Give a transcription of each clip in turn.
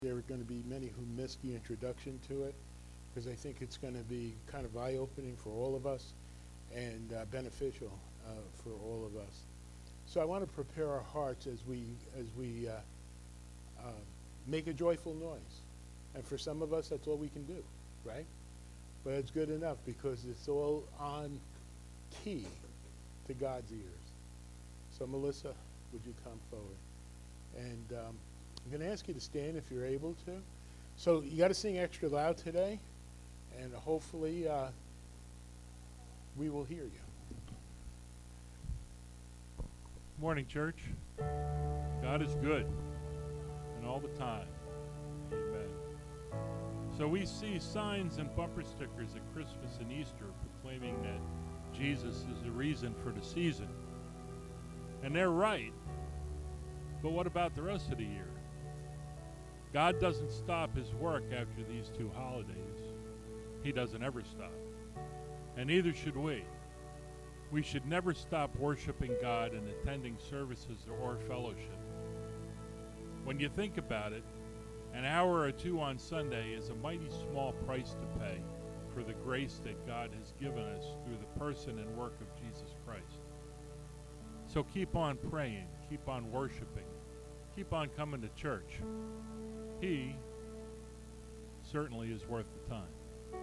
There are going to be many who missed the introduction to it because I think it's going to be kind of eye-opening for all of us and beneficial for all of us. So I want to prepare our hearts as we make a joyful noise. And for some of us, that's all we can do, right? But it's good enough because it's all on key to God's ears. So Melissa, would you come forward? And I'm going to ask you to stand if you're able to. So you got to sing extra loud today, and hopefully we will hear you. Morning, church. God is good, and all the time. Amen. So we see signs and bumper stickers at Christmas and Easter proclaiming that Jesus is the reason for the season. And they're right. But what about the rest of the year? God doesn't stop his work after these two holidays. He doesn't ever stop. And neither should we. We should never stop worshiping God and attending services or fellowship. When you think about it, an hour or two on Sunday is a mighty small price to pay for the grace that God has given us through the person and work of Jesus Christ. So keep on praying, keep on worshiping, keep on coming to church. He certainly is worth the time.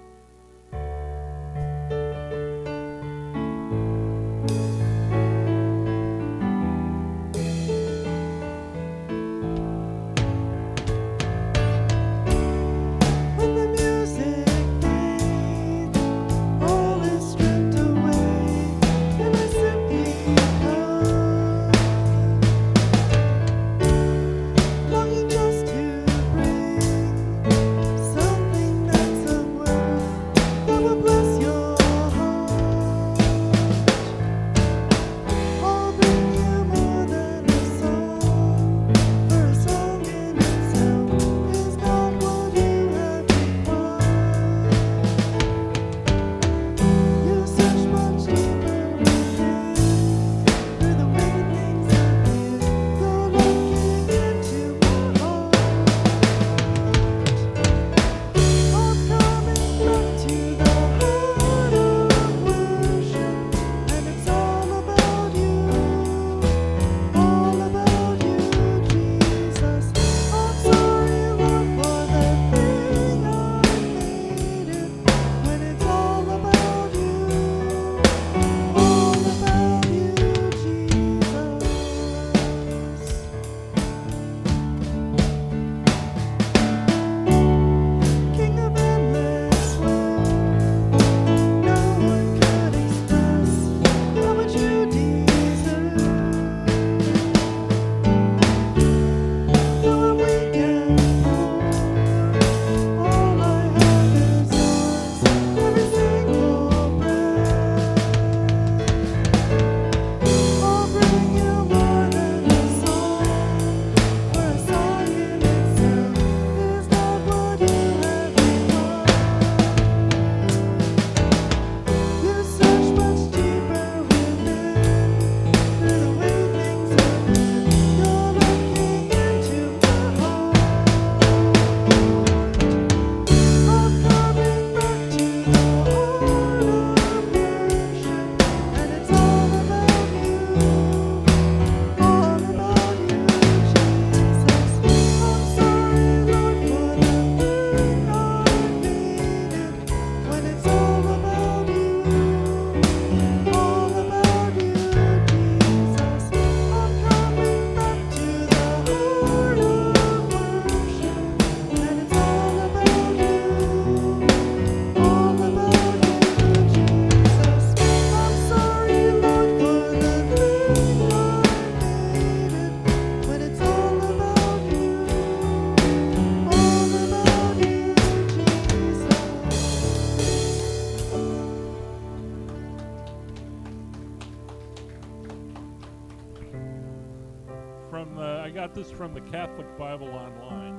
I got this from the Catholic Bible Online.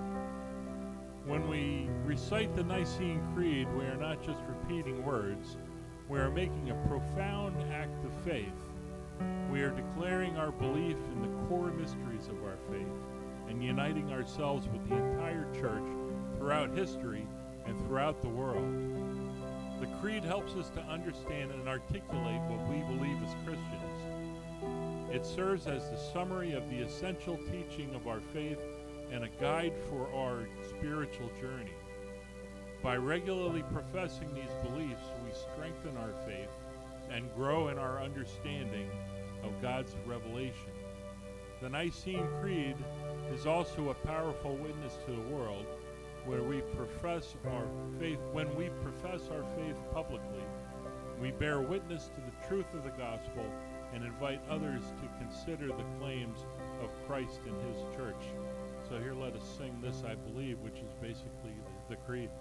When we recite the Nicene Creed, we are not just repeating words, we are making a profound act of faith. We are declaring our belief in the core mysteries of our faith and uniting ourselves with the entire church throughout history and throughout the world. The Creed helps us to understand and articulate what we believe as Christians. It serves as the summary of the essential teaching of our faith and a guide for our spiritual journey. By regularly professing these beliefs, we strengthen our faith and grow in our understanding of God's revelation. The Nicene Creed is also a powerful witness to the world where we profess our faith. When we profess our faith publicly, we bear witness to the truth of the gospel and invite others to consider the claims of Christ and his church. So here let us sing this, I believe, which is basically the Creed.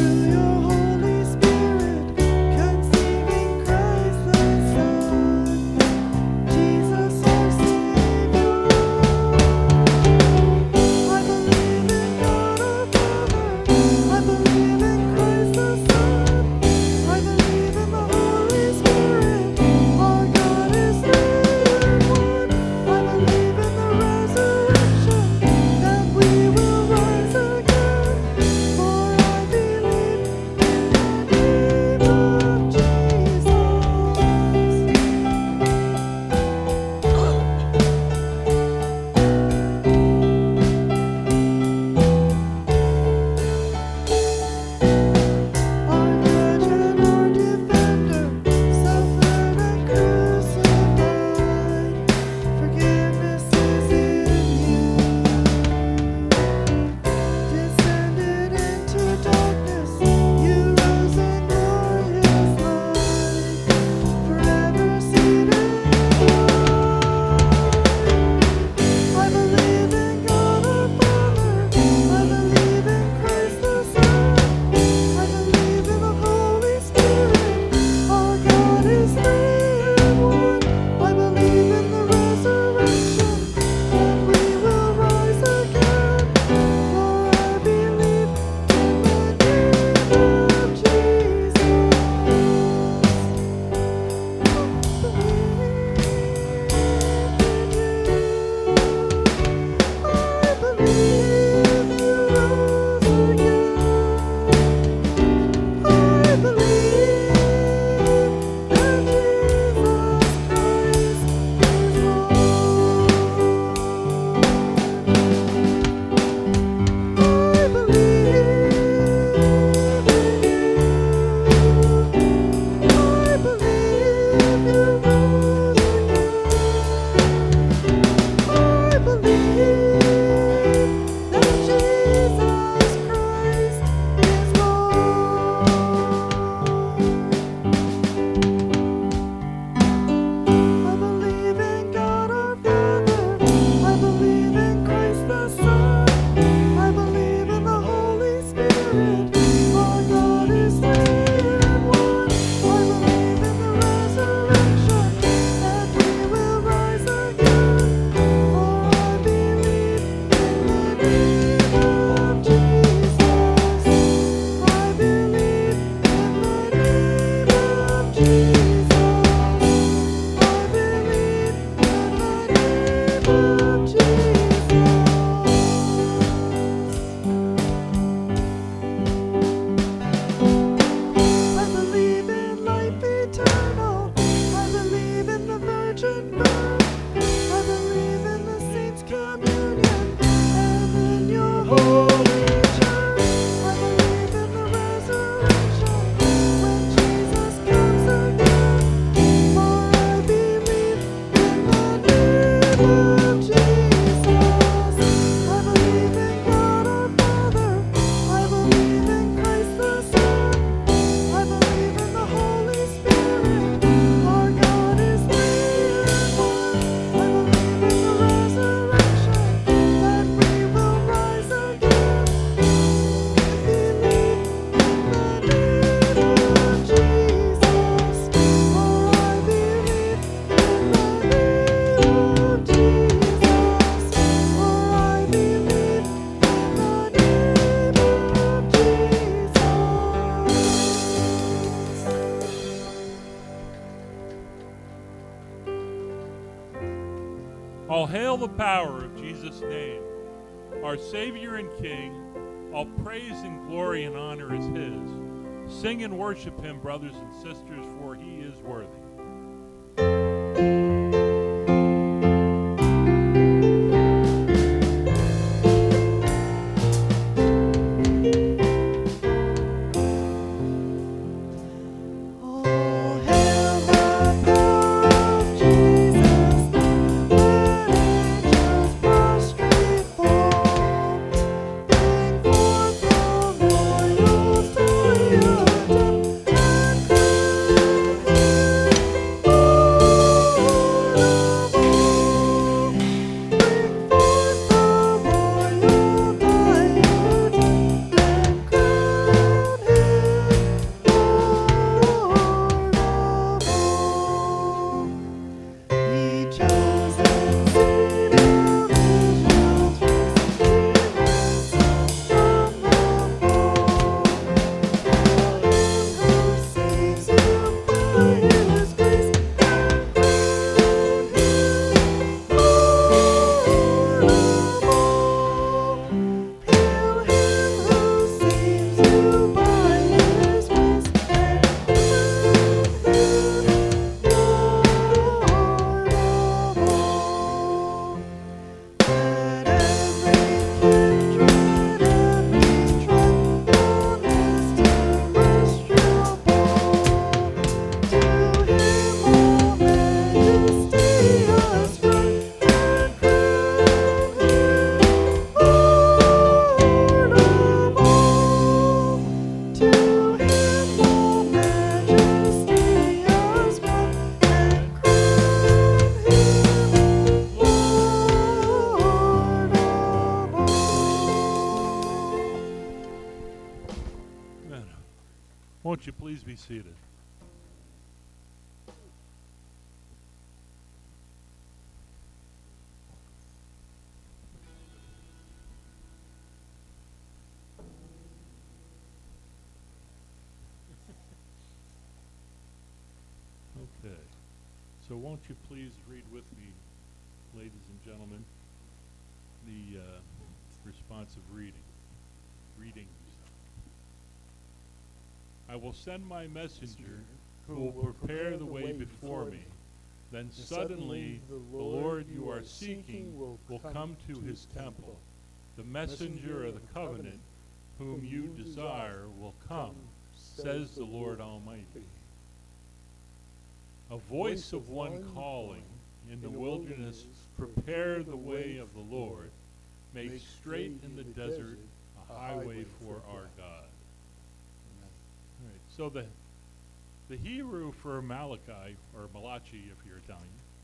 Holy Spirit, conceiving Christ the Son. All hail the power of Jesus' name, our Savior and King. All praise and glory and honor is His. Sing and worship Him, brothers and sisters, for He is worthy. Won't you please be seated? Okay. So won't you please read with me, ladies and gentlemen, the responsive readings. I will send my messenger who will prepare the way before me. Then suddenly the Lord you are seeking will come to his temple. The messenger of the covenant whom you desire will come, says the Lord Almighty. A voice of one calling in the wilderness, prepare the way of the Lord. Make straight in the desert a highway for our God. All right, so the Hebrew for Malachi, or Malachi if you're Italian,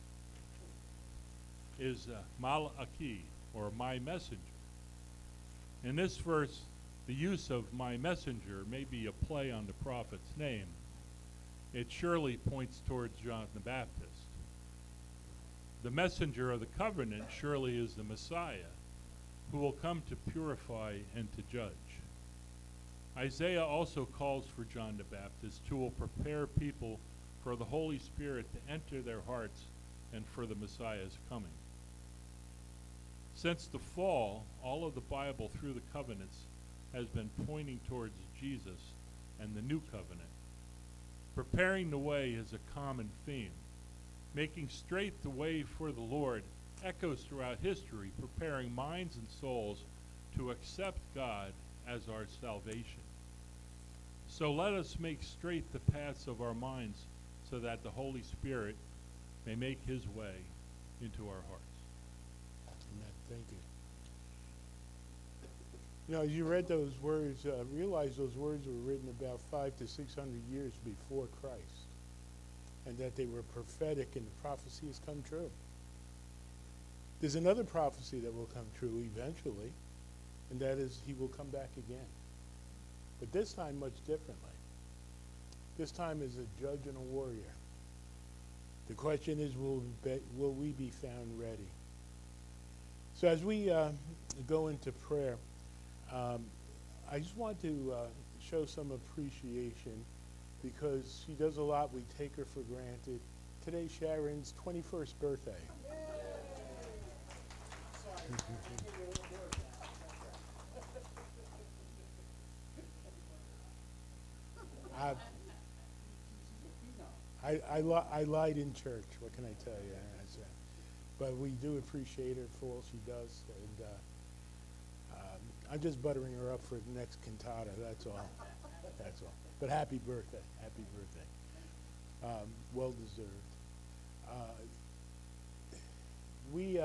is Malaki, or my messenger. In this verse, the use of my messenger may be a play on the prophet's name. It surely points towards John the Baptist. The messenger of the covenant surely is the Messiah, who will come to purify and to judge. Isaiah also calls for John the Baptist, who will prepare people for the Holy Spirit to enter their hearts and for the Messiah's coming. Since the fall, all of the Bible through the covenants has been pointing towards Jesus and the new covenant. Preparing the way is a common theme. Making straight the way for the Lord echoes throughout history, preparing minds and souls to accept God as our salvation. So let us make straight the paths of our minds so that the Holy Spirit may make his way into our hearts. Amen. Thank you. You know, as you read those words, realize those words were written about 500 to 600 years before Christ, and that they were prophetic, and the prophecy has come true. There's another prophecy that will come true eventually, and that is he will come back again. But this time much differently. This time as a judge and a warrior. The question is, will we be found ready? So as we go into prayer, I just want to show some appreciation, because she does a lot. We take her for granted. Today's Sharon's 21st birthday. I, I lied in church. What can I tell you? But we do appreciate her for all she does, and I'm just buttering her up for the next cantata. That's all. That's all. But happy birthday! Happy birthday! Well deserved. We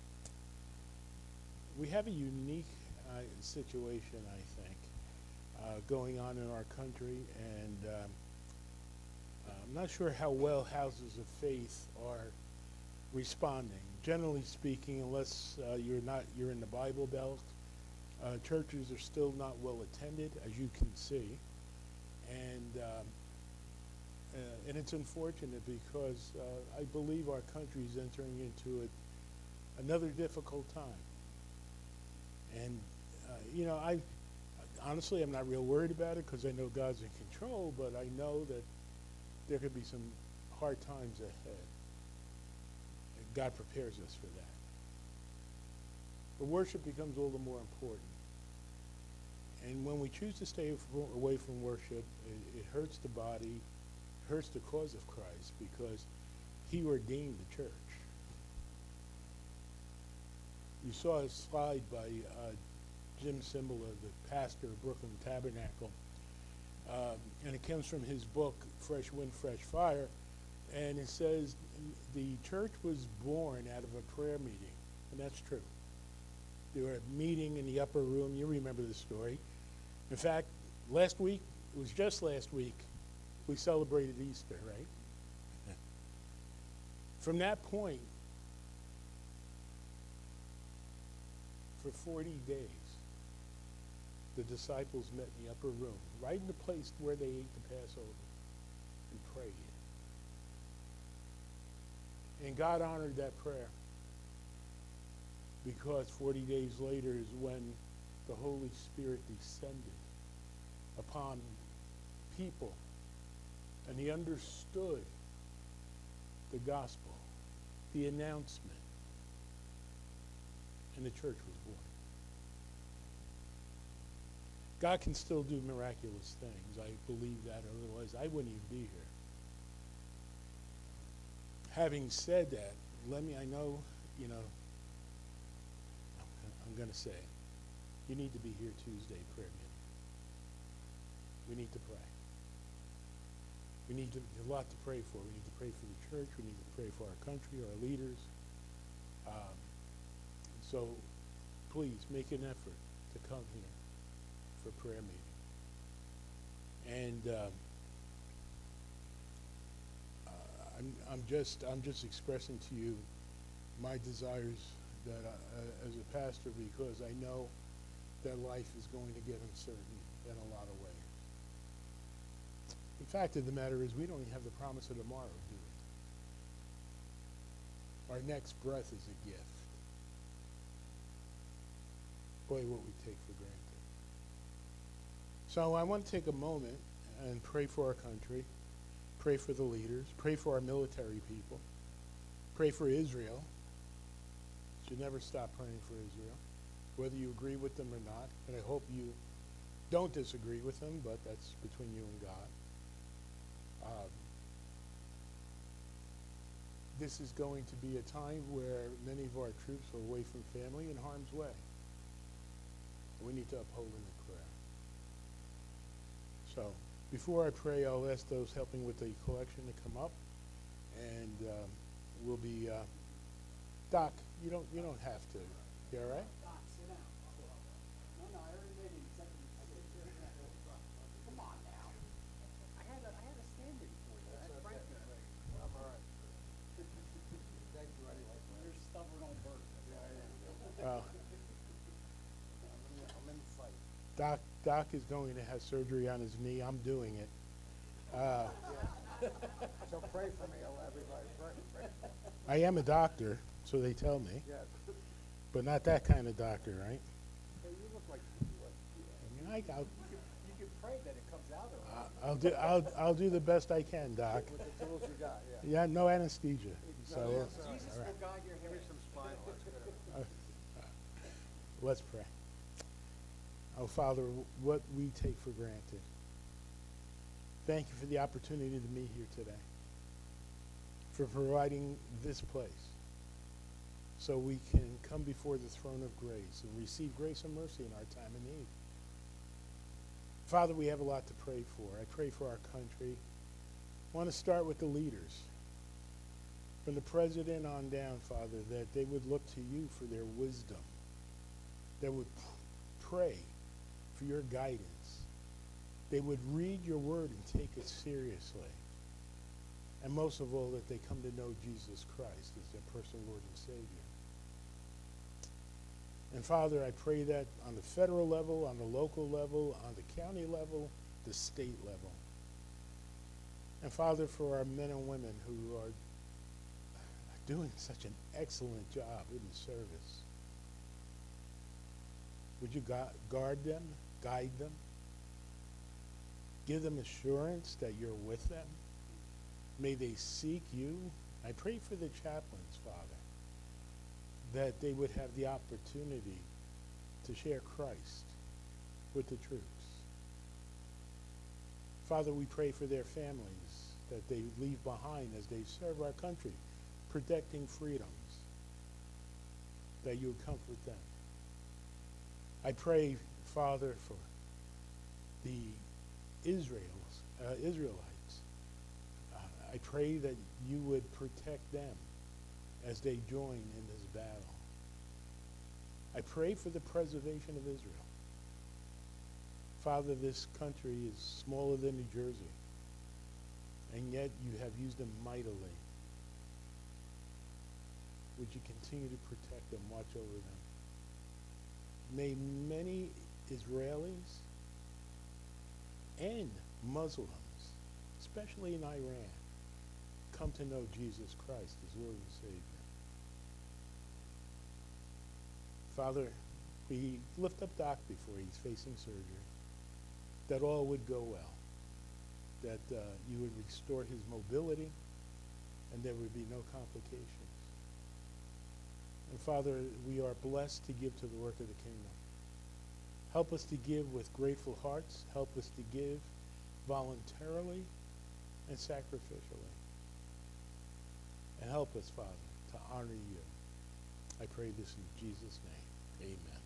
have a unique situation, I think, going on in our country, and I'm not sure how well houses of faith are responding. Generally speaking, unless you're in the Bible Belt, churches are still not well attended, as you can see, and it's unfortunate because I believe our country is entering into another difficult time. And I honestly, I'm not real worried about it because I know God's in control, but I know that there could be some hard times ahead. And God prepares us for that. But worship becomes all the more important. And when we choose to stay away from worship, it hurts the body, hurts the cause of Christ, because he ordained the church. You saw a slide by Jim Cymbala, the pastor of Brooklyn Tabernacle, and it comes from his book, Fresh Wind, Fresh Fire, and it says the church was born out of a prayer meeting, and that's true. They were meeting in the upper room. You remember the story. In fact, last week, it was just last week, we celebrated Easter, right? From that point, for 40 days, the disciples met in the upper room, right in the place where they ate the Passover, and prayed. And God honored that prayer, because 40 days later is when the Holy Spirit descended upon people, and he understood the gospel, the announcement, and the church was born. God can still do miraculous things. I believe that, otherwise I wouldn't even be here. Having said that, I know, I'm going to say it. You need to be here Tuesday prayer meeting. We need to pray. We need a lot to pray for. We need to pray for the church. We need to pray for our country, our leaders. So please make an effort to come here for prayer meeting. And I'm just expressing to you my desires that as a pastor, because I know that life is going to get uncertain in a lot of ways. The fact of the matter is, we don't even have the promise of tomorrow, do we? Our next breath is a gift. Boy, what we take for granted. So I want to take a moment and pray for our country, pray for the leaders, pray for our military people, pray for Israel. Should never stop praying for Israel, whether you agree with them or not. And I hope you don't disagree with them, but that's between you and God. This is going to be a time where many of our troops are away from family in harm's way. We need to uphold them in prayer. So before I pray, I'll ask those helping with the collection to come up, and we'll be Doc, you don't have to. You all right? Doc, sit down. No, I already made an executive decision. Come on now. I had a stand-in for you. That's Frank there. I'm all right. Thank you anyway. You're stubborn old bird. Yeah, I am. Well, I'm in the fight. Doc is going to have surgery on his knee. I'm doing it. So pray for me, everybody. Pray. I am a doctor, so they tell me, Yes. but not that kind of doctor, right? Well, you look like I mean, You can pray that it comes out all right. I'll do the best I can, Doc. with the tools you got. Yeah. no anesthesia. So yes, Jesus all right. will guide your Give me hand. some spine ones. Let's pray. Oh, Father, what we take for granted. Thank you for the opportunity to meet here today, for providing this place so we can come before the throne of grace and receive grace and mercy in our time of need. Father, we have a lot to pray for. I pray for our country. I want to start with the leaders. From the president on down, Father, that they would look to you for their wisdom, that would pray for your guidance, they would read your word and take it seriously, and most of all, that they come to know Jesus Christ as their personal Lord and Savior. And Father, I pray that on the federal level, on the local level, on the county level, the state level. And Father, for our men and women who are doing such an excellent job in the service, would you guard them, guide them, give them assurance that you're with them? May they seek you. I pray for the chaplains, Father, that they would have the opportunity to share Christ with the troops. Father, we pray for their families that they leave behind as they serve our country, protecting freedoms, that you would comfort them. I pray, Father, for the Israelites. I pray that you would protect them as they join in this battle. I pray for the preservation of Israel. Father, this country is smaller than New Jersey, and yet you have used them mightily. Would you continue to protect them, watch over them? May many Israelis and Muslims, especially in Iran, come to know Jesus Christ as Lord and Savior. Father, we lift up Doc before he's facing surgery, that all would go well, that you would restore his mobility, and there would be no complications. And Father, we are blessed to give to the work of the kingdom. Help us to give with grateful hearts. Help us to give voluntarily and sacrificially. And help us, Father, to honor you. I pray this in Jesus' name. Amen.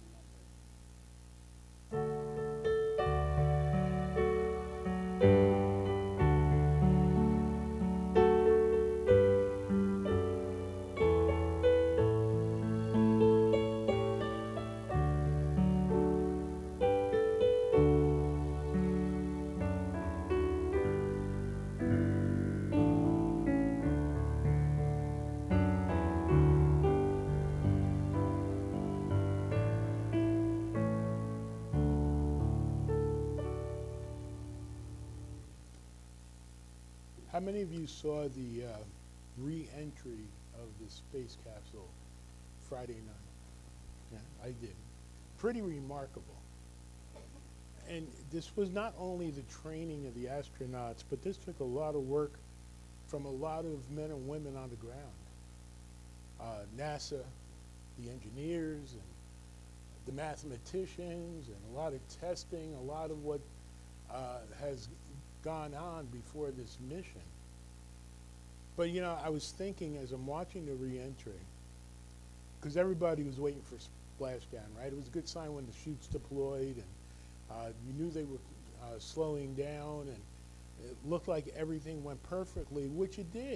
How many of you saw the re-entry of the space capsule Friday night? Yeah, I did. Pretty remarkable. And this was not only the training of the astronauts, but this took a lot of work from a lot of men and women on the ground. NASA, the engineers, and the mathematicians, and a lot of testing, a lot of what has gone on before this mission. But you know, I was thinking as I'm watching the re-entry, because everybody was waiting for splashdown, right? It was a good sign when the chutes deployed, and you knew they were slowing down, and it looked like everything went perfectly, which it did.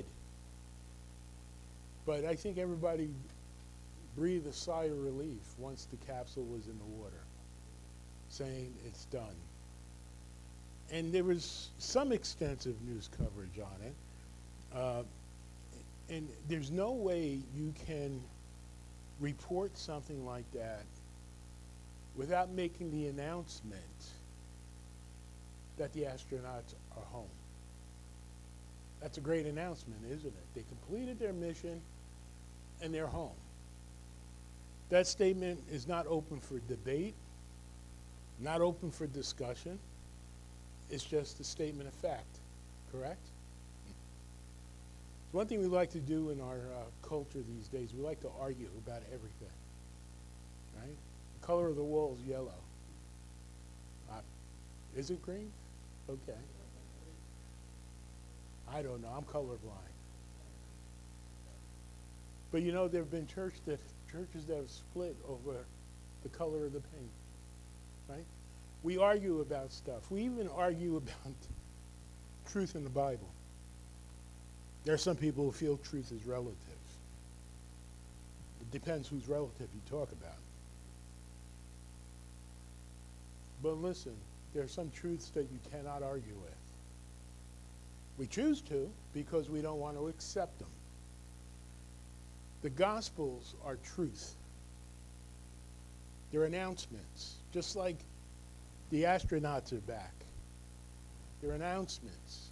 But I think everybody breathed a sigh of relief once the capsule was in the water, saying it's done. And there was some extensive news coverage on it. And there's no way you can report something like that without making the announcement that the astronauts are home. That's a great announcement, isn't it? They completed their mission and they're home. That statement is not open for debate, not open for discussion. It's just a statement of fact, correct? It's one thing we like to do in our culture these days. We like to argue about everything, right? color of the wall is yellow. Is it green? Okay. I don't know. I'm colorblind. But you know, there have been churches that have split over the color of the paint, right? We argue about stuff. We even argue about truth in the Bible. There are some people who feel truth is relative. It depends whose relative you talk about. But listen, there are some truths that you cannot argue with. We choose to because we don't want to accept them. The Gospels are truth. They're announcements, just like the astronauts are back. They're announcements.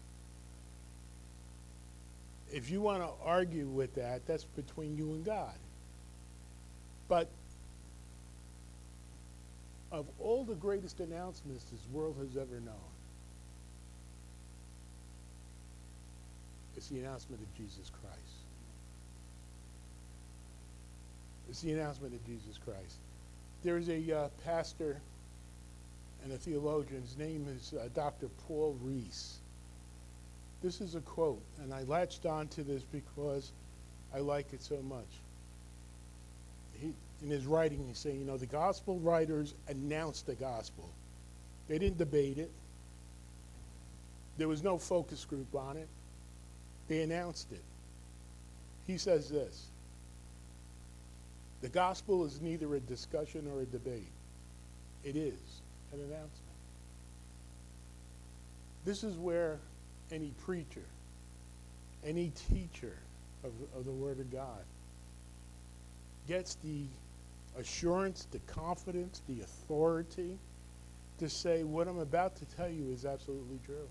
If you want to argue with that, that's between you and God. But of all the greatest announcements this world has ever known, it's the announcement of Jesus Christ. It's the announcement of Jesus Christ. There is a pastor and a theologian. His name is Dr. Paul Rees. This is a quote, and I latched on to this because I like it so much. In his writing, he's saying, you know, the gospel writers announced the gospel. They didn't debate it. There was no focus group on it. They announced it. He says this: the gospel is neither a discussion or a debate. It is an announcement. This is where any preacher, any teacher of the Word of God gets the assurance, the confidence, the authority to say what I'm about to tell you is absolutely true.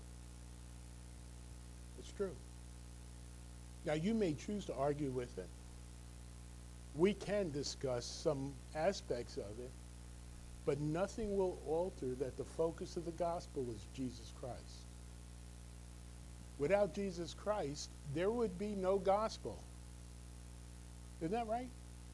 It's true. Now, you may choose to argue with it. We can discuss some aspects of it, but nothing will alter that the focus of the gospel is Jesus Christ. Without Jesus Christ, there would be no gospel. Isn't that right?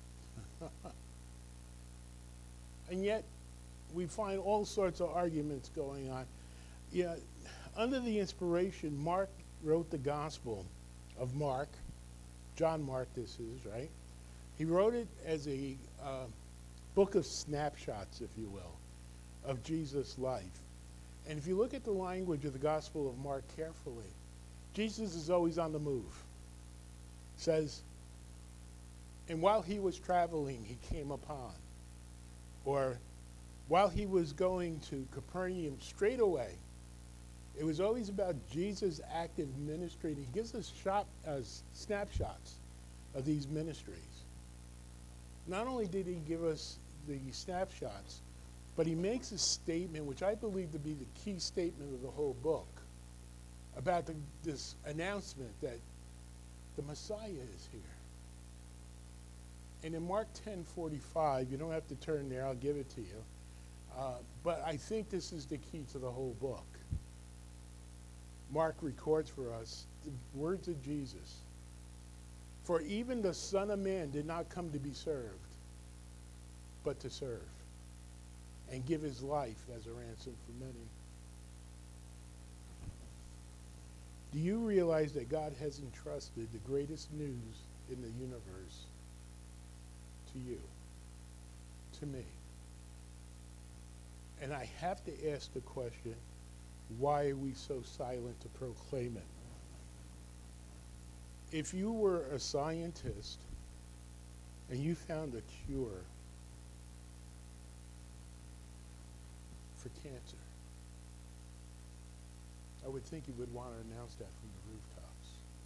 And yet, we find all sorts of arguments going on. Yeah, under the inspiration, Mark wrote the Gospel of Mark. John Mark, this is, right? He wrote it as a book of snapshots, if you will, of Jesus' life. And if you look at the language of the Gospel of Mark carefully, Jesus is always on the move. It says, and while he was traveling, he came upon. Or while he was going to Capernaum straight away, it was always about Jesus' active ministry. And he gives us snapshots of these ministries. Not only did he give us the snapshots, but he makes a statement, which I believe to be the key statement of the whole book, about this announcement that the Messiah is here. And in Mark 10:45, you don't have to turn there, I'll give it to you. But I think this is the key to the whole book. Mark records for us the words of Jesus. For even the Son of Man did not come to be served, but to serve, and give his life as a ransom for many. Do you realize that God has entrusted the greatest news in the universe to you, to me? And I have to ask the question, why are we so silent to proclaim it? If you were a scientist and you found a cure for cancer, I would think you would want to announce that from the rooftops.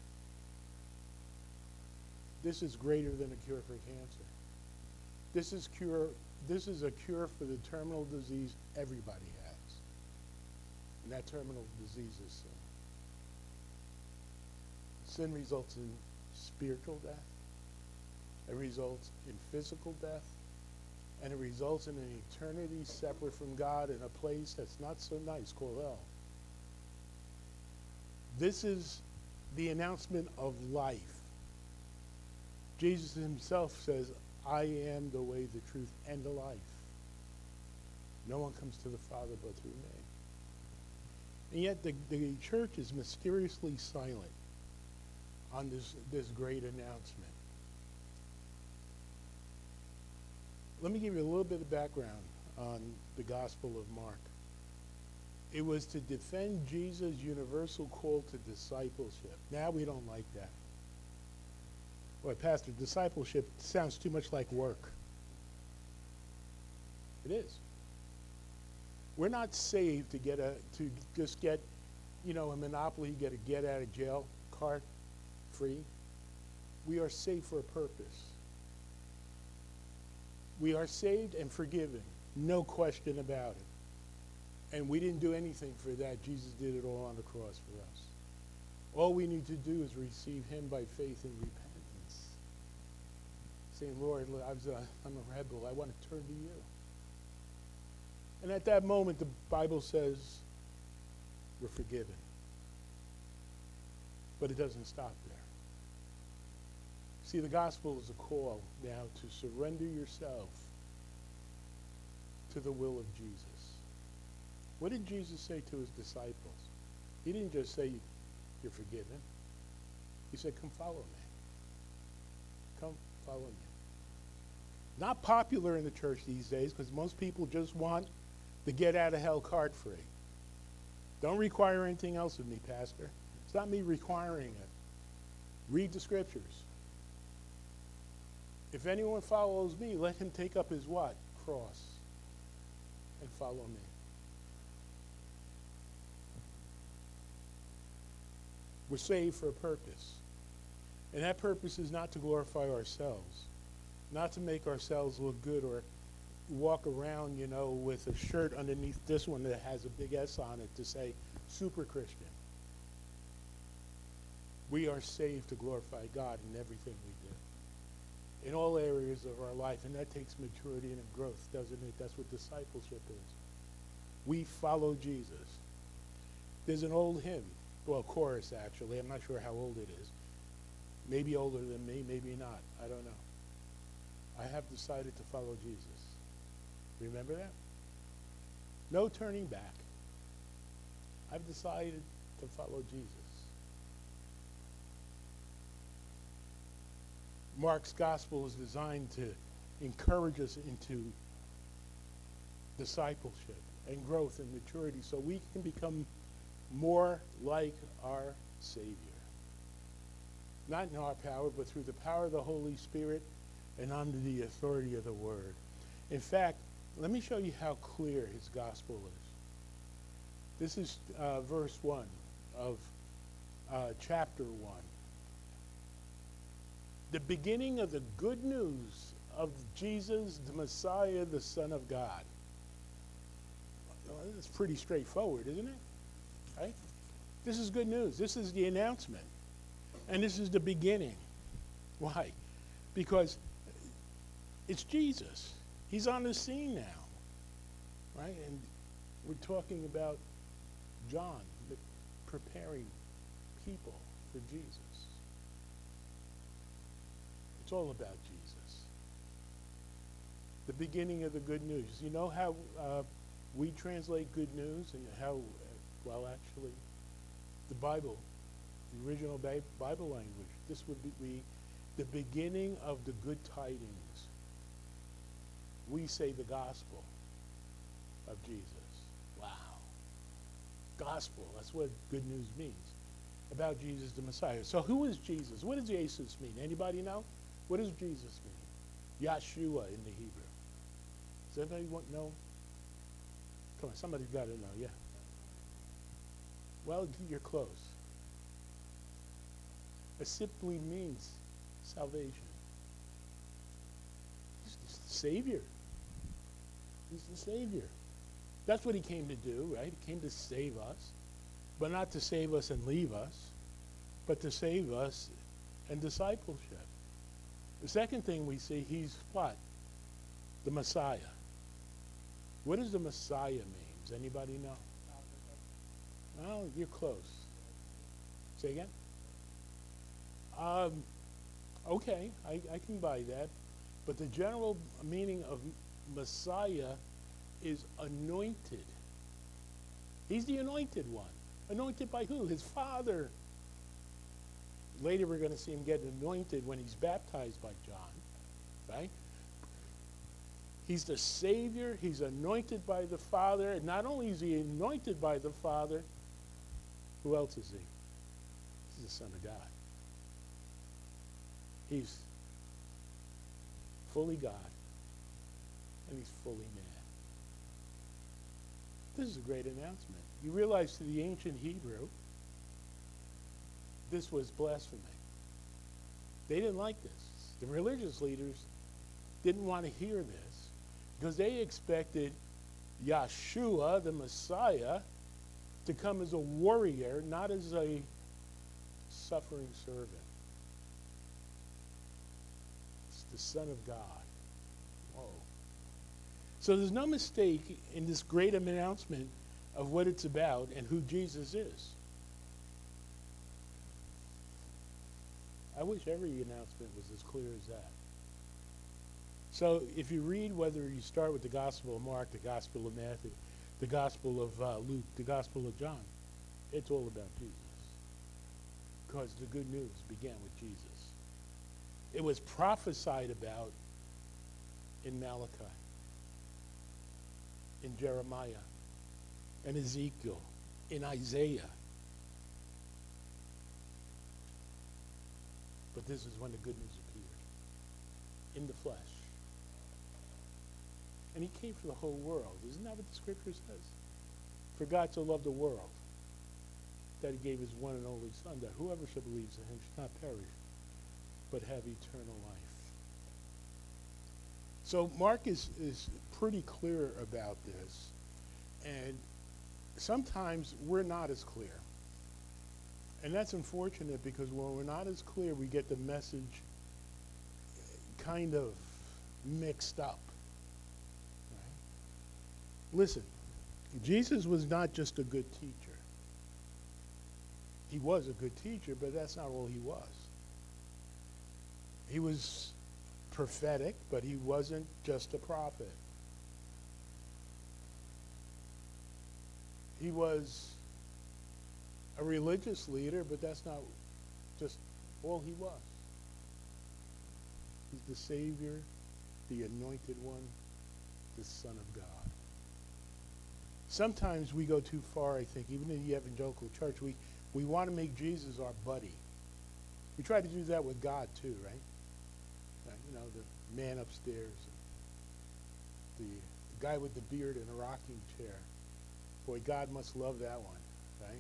This is greater than a cure for cancer. This is a cure for the terminal disease everybody has. And that terminal disease is sin. Sin results in spiritual death. It results in physical death. And it results in an eternity separate from God in a place that's not so nice called hell. This is the announcement of life. Jesus himself says, I am the way, the truth, and the life. No one comes to the Father but through me. And yet the church is mysteriously silent on this great announcement. Let me give you a little bit of background on the Gospel of Mark. It was to defend Jesus' universal call to discipleship. Now we don't like that. Boy, Pastor, discipleship sounds too much like work. It is. We're not saved to just get, a monopoly, get a get out of jail card free. We are saved for a purpose. We are saved and forgiven, no question about it. And we didn't do anything for that. Jesus did it all on the cross for us. All we need to do is receive him by faith and repentance. Saying, Lord, I'm a rebel. I want to turn to you. And at that moment, the Bible says we're forgiven. But it doesn't stop there. See, the gospel is a call now to surrender yourself to the will of Jesus. What did Jesus say to his disciples? He didn't just say, you're forgiven. He said, come follow me. Come follow me. Not popular in the church these days because most people just want the get out of hell card free. Don't require anything else of me, Pastor. It's not me requiring it. Read the scriptures. If anyone follows me, let him take up his what? Cross. And follow me. We're saved for a purpose. And that purpose is not to glorify ourselves, not to make ourselves look good or walk around, with a shirt underneath this one that has a big S on it to say, super Christian. We are saved to glorify God in everything we do, in all areas of our life, and that takes maturity and growth, doesn't it? That's what discipleship is. We follow Jesus. There's an old hymn, well, chorus actually, I'm not sure how old it is. Maybe older than me, maybe not, I don't know. I have decided to follow Jesus. Remember that? No turning back. I've decided to follow Jesus. Mark's gospel is designed to encourage us into discipleship and growth and maturity so we can become more like our Savior. Not in our power, but through the power of the Holy Spirit and under the authority of the Word. In fact, let me show you how clear his gospel is. This is verse 1 of chapter 1. The beginning of the good news of Jesus, the Messiah, the Son of God. Well, it's pretty straightforward, isn't it? Right? This is good news. This is the announcement. And this is the beginning. Why? Because it's Jesus. He's on the scene now, right? And we're talking about John preparing people for Jesus. It's all about Jesus. The beginning of the good news. You know how we translate good news and how, well, actually, the Bible, the original Bible language, this would be the beginning of the good tidings. We say the gospel of Jesus. Wow. Gospel, that's what good news means. About Jesus the Messiah. So who is Jesus? What does Jesus mean? Anybody know? What does Jesus mean? Yeshua in the Hebrew. Does anybody know? Come on, somebody's got to know, yeah. Well, you're close. It simply means salvation. He's the Savior. He's the Savior. That's what he came to do, right? He came to save us, but not to save us and leave us, but to save us in discipleship. The second thing we see, he's what? The Messiah. What does the Messiah mean? Does anybody know? Well, you're close. Say again? Okay, I can buy that. But the general meaning of Messiah is anointed. He's the anointed one. Anointed by who? His Father. Later we're going to see him get anointed when he's baptized by John, right? He's the Savior. He's anointed by the Father. And not only is he anointed by the Father, who else is he? He's the Son of God. He's fully God, and he's fully man. This is a great announcement. You realize to the ancient Hebrew, this was blasphemy. They didn't like this. The religious leaders didn't want to hear this because they expected Yeshua, the Messiah, to come as a warrior, not as a suffering servant. It's the Son of God. Whoa. So there's no mistake in this great announcement of what it's about and who Jesus is. I wish every announcement was as clear as that. So if you read, whether you start with the Gospel of Mark, the Gospel of Matthew, the Gospel of Luke, the Gospel of John, it's all about Jesus. Because the good news began with Jesus. It was prophesied about in Malachi, in Jeremiah, in Ezekiel, in Isaiah. But this is when the good news appeared in the flesh. And he came for the whole world. Isn't that what the scripture says? For God so loved the world that he gave his one and only Son, that whoever shall believe in him should not perish, but have eternal life. So Mark is pretty clear about this. And sometimes we're not as clear. And that's unfortunate, because when we're not as clear, we get the message kind of mixed up. Right? Listen, Jesus was not just a good teacher. He was a good teacher, but that's not all he was. He was prophetic, but he wasn't just a prophet. He was a religious leader, but that's not just all he was. He's the Savior, the Anointed One, the Son of God. Sometimes we go too far, I think, even in the evangelical church. We want to make Jesus our buddy. We try to do that with God too, right? You know, the man upstairs, the guy with the beard in a rocking chair. Boy, God must love that one, right?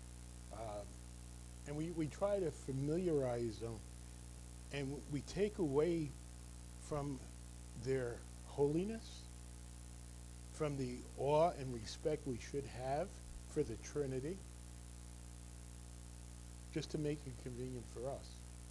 And we try to familiarize them, and we take away from their holiness, from the awe and respect we should have for the Trinity, just to make it convenient for us.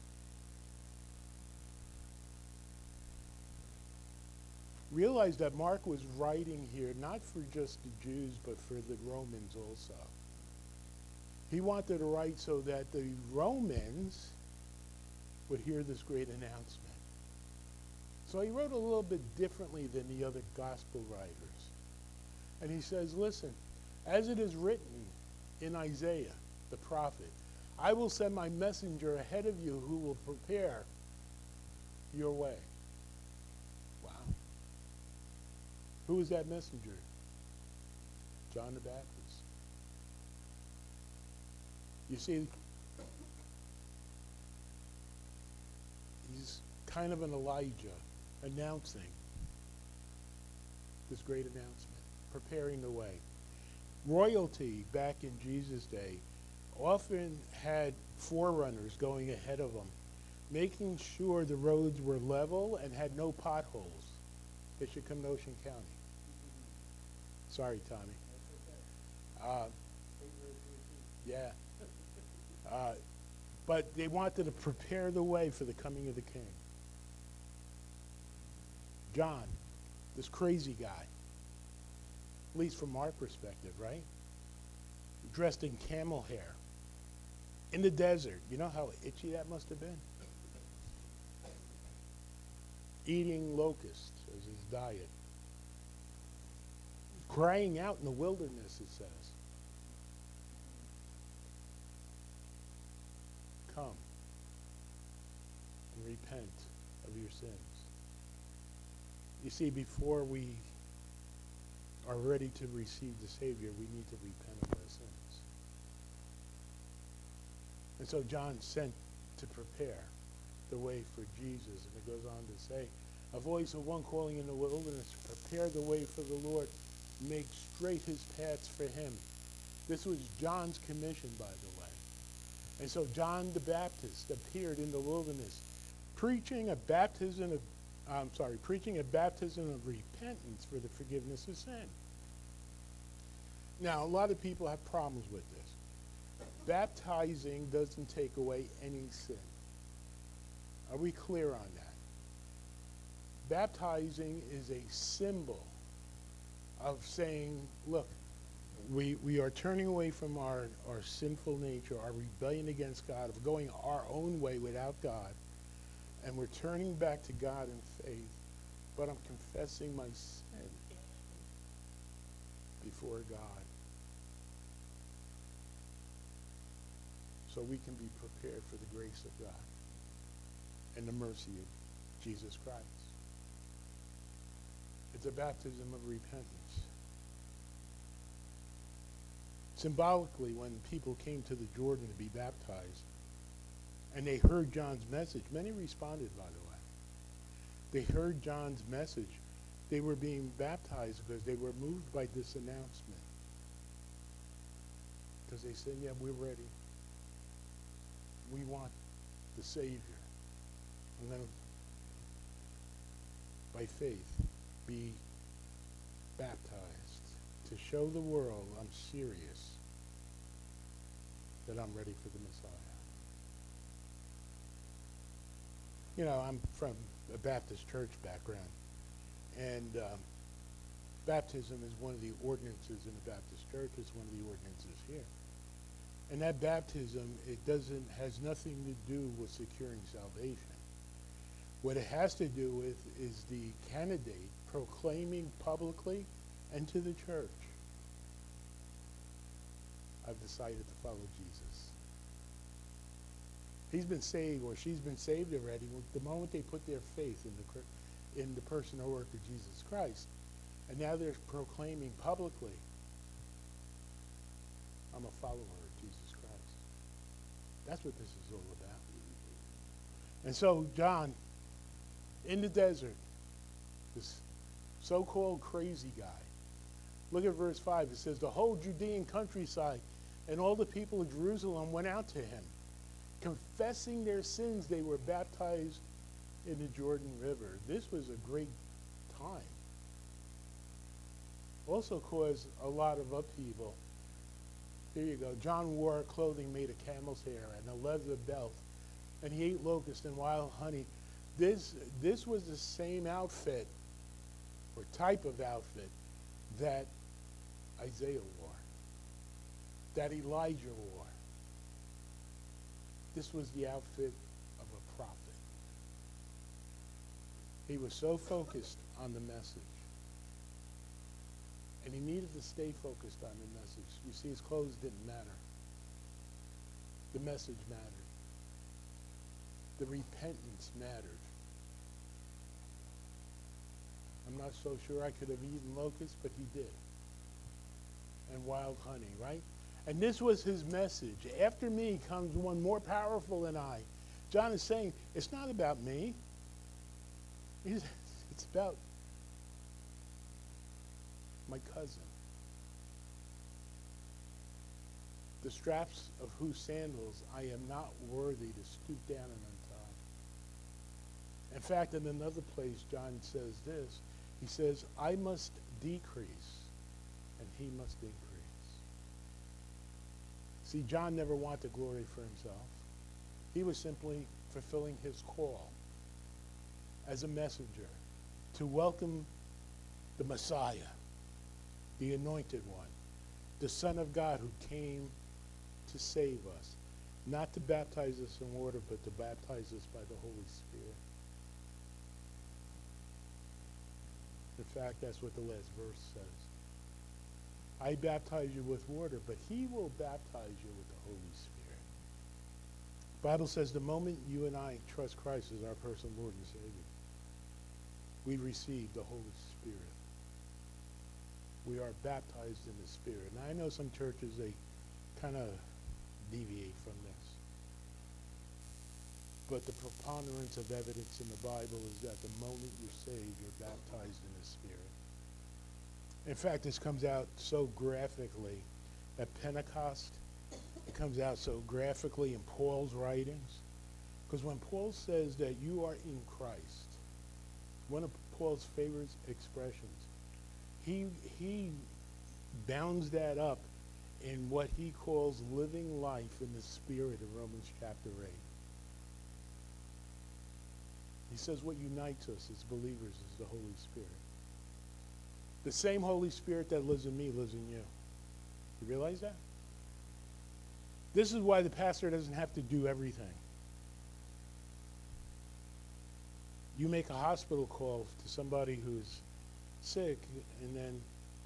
Realize that Mark was writing here not for just the Jews, but for the Romans also. He wanted to write so that the Romans would hear this great announcement. So he wrote a little bit differently than the other gospel writers. And he says, listen, as it is written in Isaiah, the prophet, I will send my messenger ahead of you who will prepare your way. Wow. Who is that messenger? John the Baptist. You see, he's kind of an Elijah announcing this great announcement, preparing the way. Royalty back in Jesus' day often had forerunners going ahead of them, making sure the roads were level and had no potholes. They should come to Ocean County. Sorry, Tommy. Yeah. But they wanted to prepare the way for the coming of the king. John, this crazy guy, at least from our perspective, right? Dressed in camel hair, in the desert. You know how itchy that must have been? Eating locusts as his diet. crying out in the wilderness, it says. Come and repent of your sins. You see, before we are ready to receive the Savior, we need to repent of our sins. And so John sent to prepare the way for Jesus. And it goes on to say, a voice of one calling in the wilderness, prepare the way for the Lord, make straight his paths for him. This was John's commission, by the way. And so John the Baptist appeared in the wilderness, preaching a baptism of repentance for the forgiveness of sin. Now, a lot of people have problems with this. Baptizing doesn't take away any sin. Are we clear on that? Baptizing is a symbol of saying, look, we are turning away from our sinful nature, our rebellion against God, of going our own way without God, and we're turning back to God in faith, but I'm confessing my sin before God, so we can be prepared for the grace of God and the mercy of Jesus Christ. It's a baptism of repentance. Symbolically, when people came to the Jordan to be baptized, and they heard John's message, many responded, by the way. They heard John's message. They were being baptized because they were moved by this announcement. Because they said, yeah, we're ready. We want the Savior. I'm going to, by faith, be baptized to show the world I'm serious, that I'm ready for the Messiah. You know, I'm from a Baptist church background, and baptism is one of the ordinances in the Baptist church. It's one of the ordinances here. And that baptism, has nothing to do with securing salvation. What it has to do with is the candidate proclaiming publicly and to the church, I've decided to follow Jesus. He's been saved, or she's been saved already. The moment they put their faith in the person or work of Jesus Christ, and now they're proclaiming publicly, I'm a follower of Jesus Christ. That's what this is all about. And so John, in the desert, this so-called crazy guy. Look at verse 5. It says, the whole Judean countryside and all the people of Jerusalem went out to him. Confessing their sins, they were baptized in the Jordan River. This was a great time. Also caused a lot of upheaval. Here you go. John wore clothing made of camel's hair and a leather belt, and he ate locusts and wild honey. This was the same outfit, or type of outfit, that Isaiah wore, that Elijah wore. This was the outfit of a prophet. He was so focused on the message. And he needed to stay focused on the message. You see, his clothes didn't matter. The message mattered. The repentance mattered. I'm not so sure I could have eaten locusts, but he did. And wild honey, right? And this was his message. After me comes one more powerful than I. John is saying, it's not about me. It's about my cousin. The straps of whose sandals I am not worthy to stoop down and untie. In fact, in another place, John says this. He says, I must decrease, and he must increase. See, John never wanted glory for himself. He was simply fulfilling his call as a messenger to welcome the Messiah, the Anointed One, the Son of God who came to save us, not to baptize us in water, but to baptize us by the Holy Spirit. In fact, that's what the last verse says. I baptize you with water, but he will baptize you with the Holy Spirit. The Bible says the moment you and I trust Christ as our personal Lord and Savior, we receive the Holy Spirit. We are baptized in the Spirit. And I know some churches, they kind of deviate from this. But the preponderance of evidence in the Bible is that the moment you're saved, you're baptized in the Spirit. In fact, this comes out so graphically at Pentecost. It comes out so graphically in Paul's writings. Because when Paul says that you are in Christ, one of Paul's favorite expressions, he bounds that up in what he calls living life in the Spirit in Romans chapter 8. He says what unites us as believers is the Holy Spirit. The same Holy Spirit that lives in me lives in you. You realize that? This is why the pastor doesn't have to do everything. You make a hospital call to somebody who's sick, and then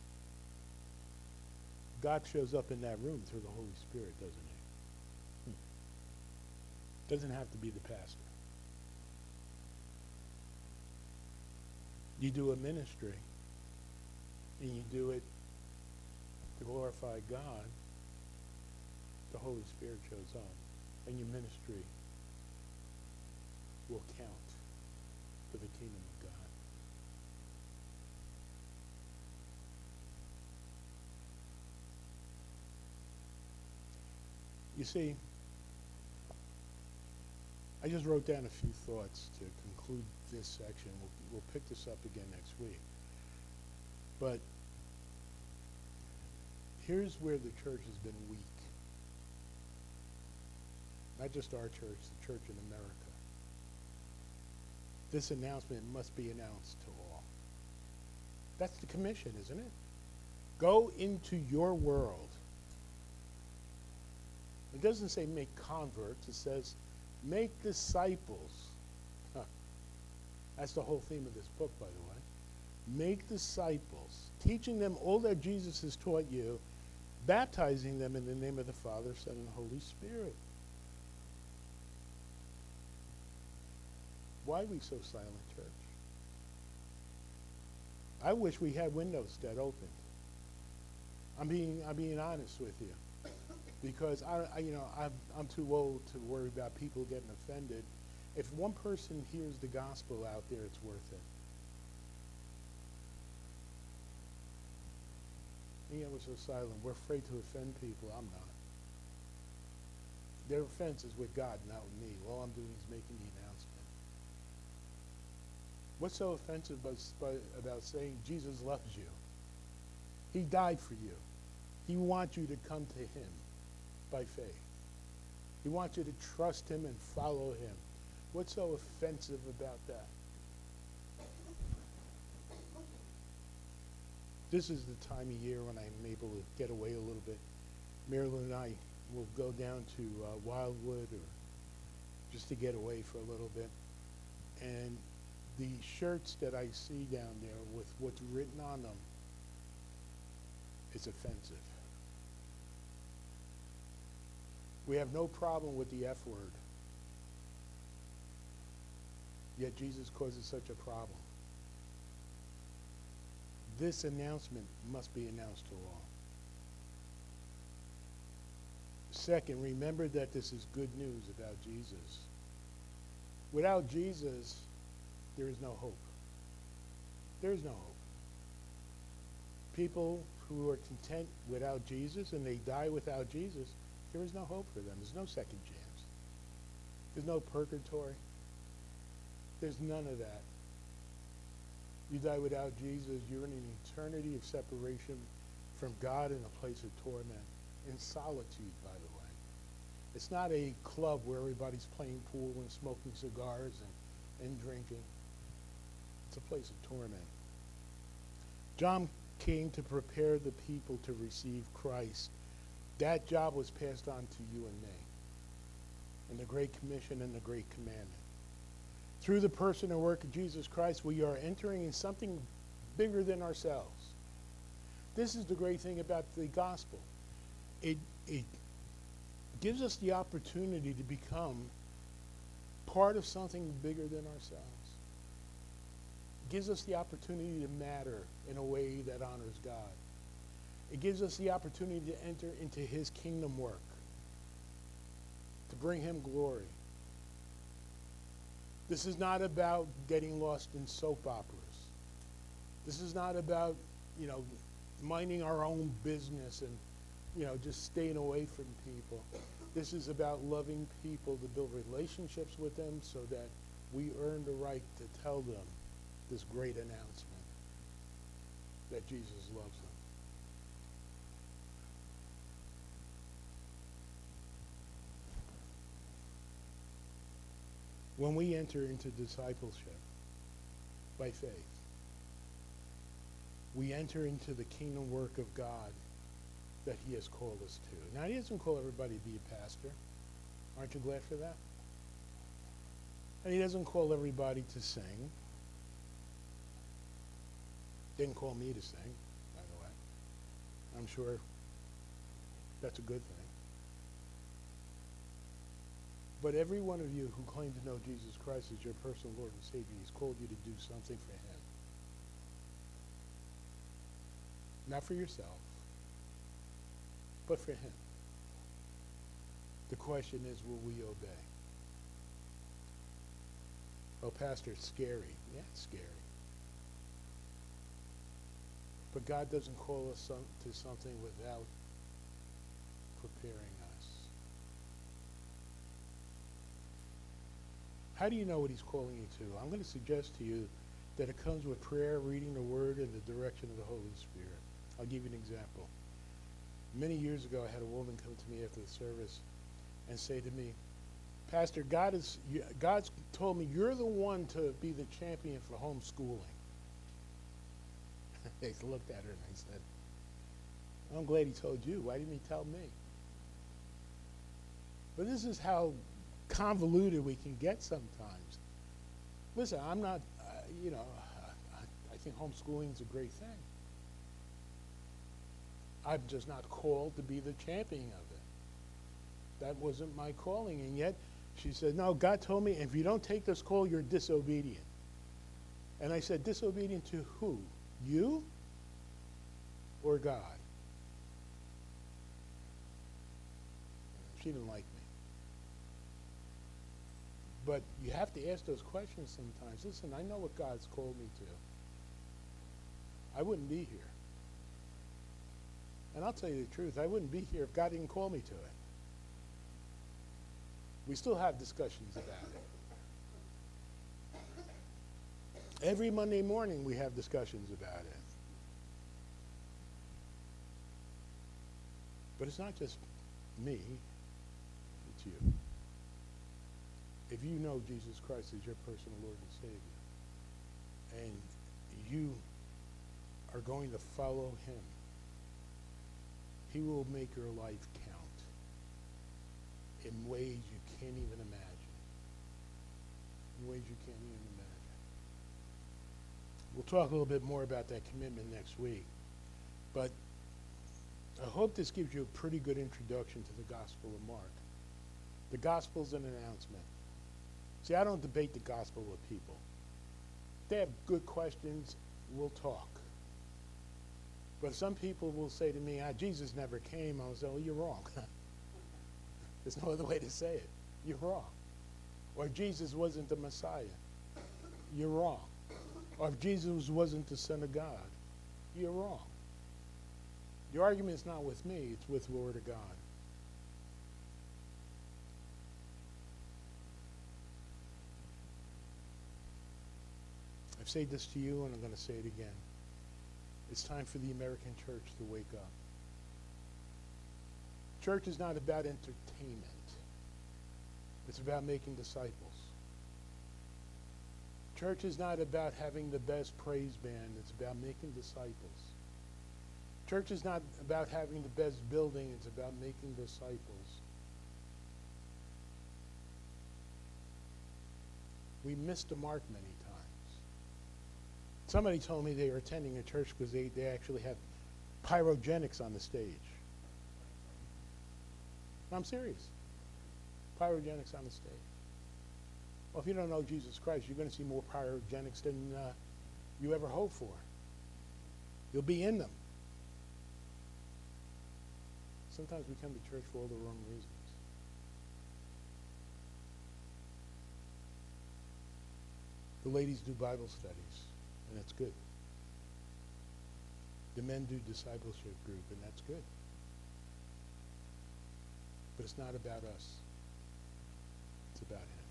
God shows up in that room through the Holy Spirit, doesn't he? Doesn't have to be the pastor. You do a ministry, and you do it to glorify God, the Holy Spirit shows up, and your ministry will count for the kingdom of God. You see, I just wrote down a few thoughts to conclude this section. We'll pick this up again next week. But here's where the church has been weak. Not just our church, the church in America. This announcement must be announced to all. That's the commission, isn't it? Go into your world. It doesn't say make converts. It says make disciples. Huh. That's the whole theme of this book, by the way. Make disciples, teaching them all that Jesus has taught you, baptizing them in the name of the Father, Son, and Holy Spirit. Why are we so silent, church? I wish we had windows that opened. I'm being honest with you, because I'm too old to worry about people getting offended. If one person hears the gospel out there, it's worth it. And yet we're so silent. We're afraid to offend people. I'm not. Their offense is with God, not with me. All I'm doing is making the announcement. What's so offensive about saying Jesus loves you? He died for you. He wants you to come to him by faith. He wants you to trust him and follow him. What's so offensive about that? This is the time of year when I'm able to get away a little bit. Marilyn and I will go down to Wildwood or just to get away for a little bit. And the shirts that I see down there with what's written on them is offensive. We have no problem with the F word. Yet Jesus causes such a problem. This announcement must be announced to all. Second, remember that this is good news about Jesus. Without Jesus, there is no hope. There is no hope. People who are content without Jesus and they die without Jesus, there is no hope for them. There's no second chance. There's no purgatory. There's none of that. You die without Jesus, you're in an eternity of separation from God in a place of torment, in solitude, by the way. It's not a club where everybody's playing pool and smoking cigars and drinking. It's a place of torment. John came to prepare the people to receive Christ. That job was passed on to you and me in the Great Commission and the Great Commandment. Through the person and work of Jesus Christ, we are entering in something bigger than ourselves. This is the great thing about the gospel. It gives us the opportunity to become part of something bigger than ourselves. It gives us the opportunity to matter in a way that honors God. It gives us the opportunity to enter into his kingdom work, to bring him glory. This is not about getting lost in soap operas. This is not about, minding our own business and, just staying away from people. This is about loving people, to build relationships with them so that we earn the right to tell them this great announcement that Jesus loves them. When we enter into discipleship by faith, we enter into the kingdom work of God that he has called us to. Now, he doesn't call everybody to be a pastor. Aren't you glad for that? And he doesn't call everybody to sing. Didn't call me to sing, by the way. I'm sure that's a good thing. But every one of you who claim to know Jesus Christ as your personal Lord and Savior, he's called you to do something for him. Not for yourself, but for him. The question is, will we obey? Oh, Pastor, it's scary. Yeah, it's scary. But God doesn't call us to something without preparing us. How do you know what he's calling you to? I'm going to suggest to you that it comes with prayer, reading the Word, and the direction of the Holy Spirit. I'll give you an example. Many years ago, I had a woman come to me after the service and say to me, Pastor, God's told me you're the one to be the champion for homeschooling. I looked at her and I said, I'm glad he told you. Why didn't he tell me? But this is how convoluted we can get sometimes. Listen, I'm not, I think homeschooling is a great thing. I'm just not called to be the champion of it. That wasn't my calling. And yet, she said, no, God told me if you don't take this call, you're disobedient. And I said, disobedient to who? You or God? She didn't like me. But you have to ask those questions sometimes. Listen, I know what God's called me to. I wouldn't be here. And I'll tell you the truth, I wouldn't be here if God didn't call me to it. We still have discussions about it. Every Monday morning we have discussions about it. But it's not just me, it's you. If you know Jesus Christ as your personal Lord and Savior, and you are going to follow him, he will make your life count in ways you can't even imagine. In ways you can't even imagine. We'll talk a little bit more about that commitment next week. But I hope this gives you a pretty good introduction to the Gospel of Mark. The Gospel's an announcement. See, I don't debate the Gospel with people. If they have good questions, we'll talk. But some people will say to me, Jesus never came. I will say, oh, you're wrong. There's no other way to say it. You're wrong. Or Jesus wasn't the Messiah. You're wrong. Or if Jesus wasn't the Son of God, you're wrong. The argument's not with me, it's with the Word of God. I've said this to you, and I'm going to say it again. It's time for the American church to wake up. Church is not about entertainment. It's about making disciples. Church is not about having the best praise band. It's about making disciples. Church is not about having the best building. It's about making disciples. We missed the mark many times. Somebody told me they were attending a church because they actually had pyrogenics on the stage. I'm serious. Pyrogenics on the stage. Well, if you don't know Jesus Christ, you're going to see more pyrogenics than you ever hoped for. You'll be in them. Sometimes we come to church for all the wrong reasons. The ladies do Bible studies, and that's good. The men do discipleship group, and that's good. But it's not about us. It's about him.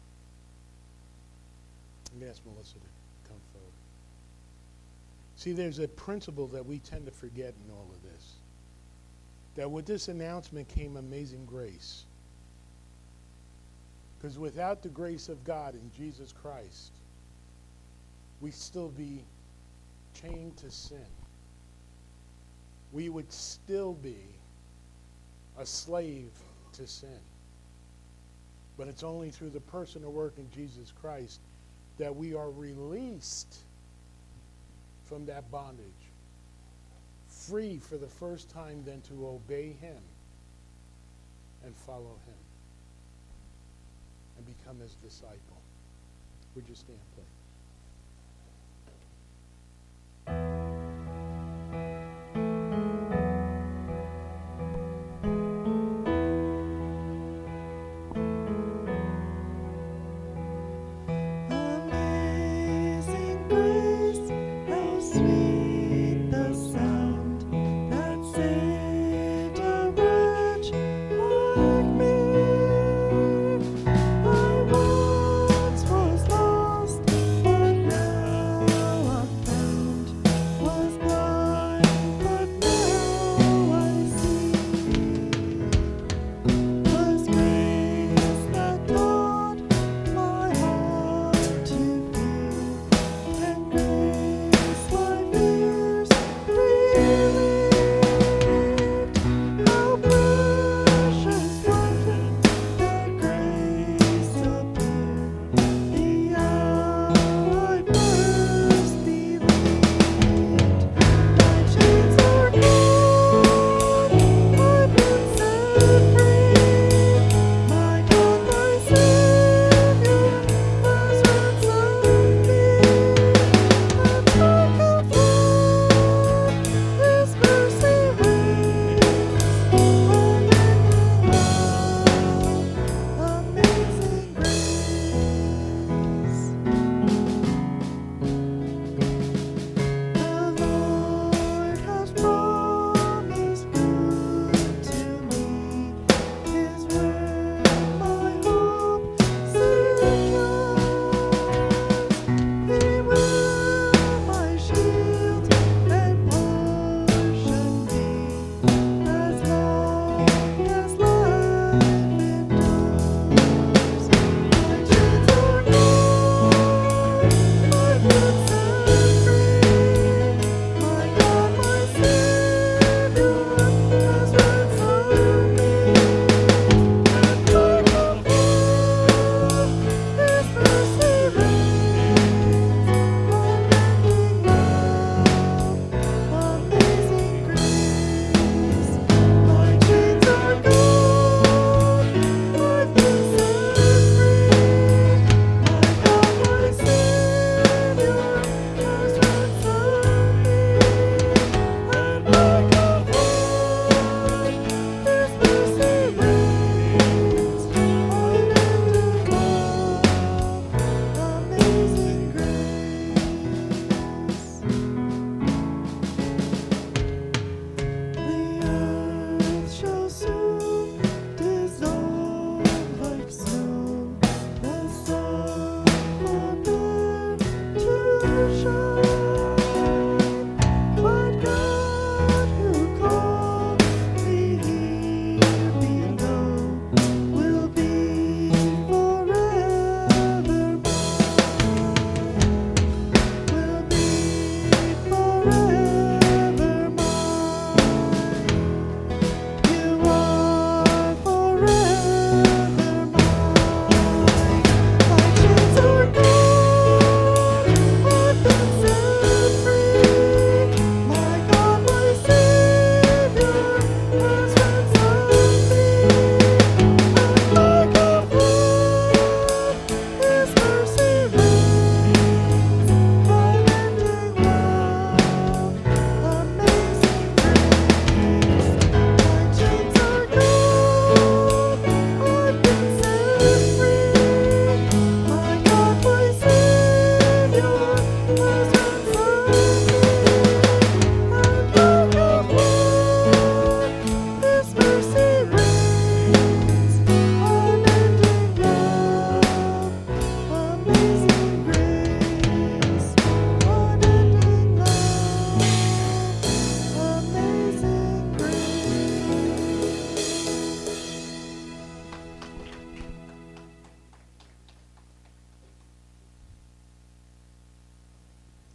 I'm going to ask Melissa to come forward. See, there's a principle that we tend to forget in all of this. That with this announcement came amazing grace. Because without the grace of God in Jesus Christ, we'd still be chained to sin. We would still be a slave to sin. But it's only through the person or work in Jesus Christ that we are released from that bondage, free for the first time then to obey him and follow him and become his disciple. Would you stand, please? Amazing grace, how sweet the sound that saved a wretch like me. I once was lost, but now I'm found. Was blind, but now I see. 'Twas grace that taught my heart to feel, and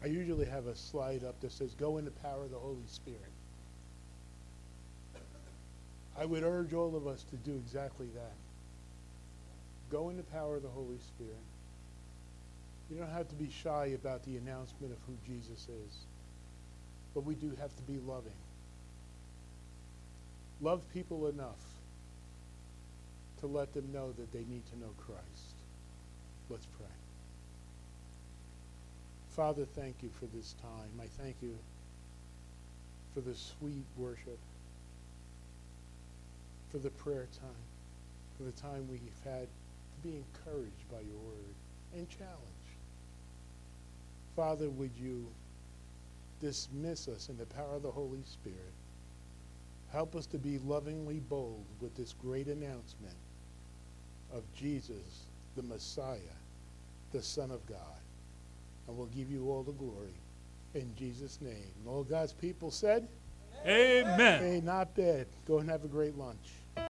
I usually have a slide up that says, go in the power of the Holy Spirit. I would urge all of us to do exactly that. Go in the power of the Holy Spirit. You don't have to be shy about the announcement of who Jesus is, but we do have to be loving. Love people enough to let them know that they need to know Christ. Let's pray. Father, thank you for this time. I thank you for the sweet worship, for the prayer time, for the time we've had to be encouraged by your word and challenged. Father, would you dismiss us in the power of the Holy Spirit? Help us to be lovingly bold with this great announcement of Jesus, the Messiah, the Son of God. And we'll give you all the glory in Jesus' name. And all God's people said, Amen. hey, not bad. Go and have a great lunch.